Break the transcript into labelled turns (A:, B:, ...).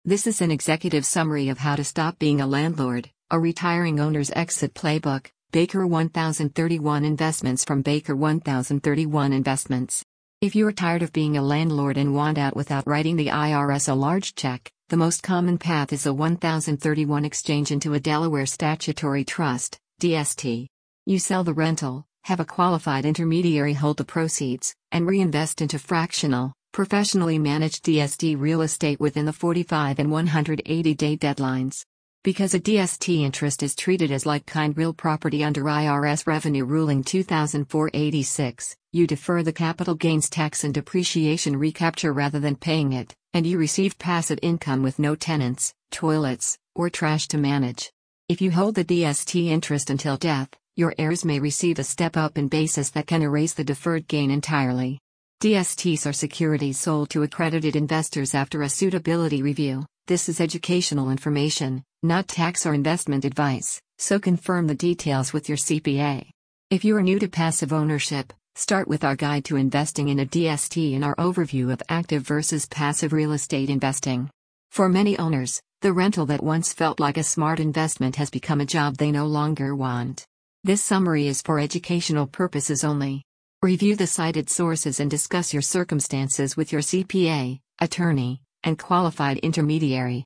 A: This is an executive summary of how to stop being a landlord, a retiring owner's exit playbook. Baker 1031 Investments from Baker 1031 Investments. If you're tired of being a landlord and want out without writing the IRS a large check, the most common path is a 1031 exchange into a Delaware Statutory Trust, DST. You sell the rental, have a qualified intermediary hold the proceeds, and reinvest into fractional, professionally managed DST real estate within the 45 and 180-day deadlines. Because a DST interest is treated as like-kind real property under IRS Revenue Ruling 2004-86, you defer the capital gains tax and depreciation recapture rather than paying it, and you receive passive income with no tenants, toilets, or trash to manage. If you hold the DST interest until death, your heirs may receive a step-up in basis that can erase the deferred gain entirely. DSTs are securities sold to accredited investors after a suitability review. This is educational information, not tax or investment advice, so confirm the details with your CPA. If you are new to passive ownership, start with our guide to investing in a DST and our overview of active versus passive real estate investing. For many owners, the rental that once felt like a smart investment has become a job they no longer want. This summary is for educational purposes only. Review the cited sources and discuss your circumstances with your CPA, attorney, and qualified intermediary.